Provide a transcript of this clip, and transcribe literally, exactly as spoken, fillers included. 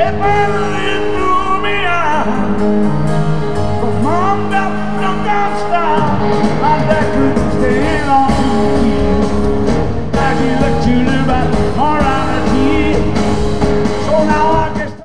finally threw me out. But mom got, don't stop. My dad could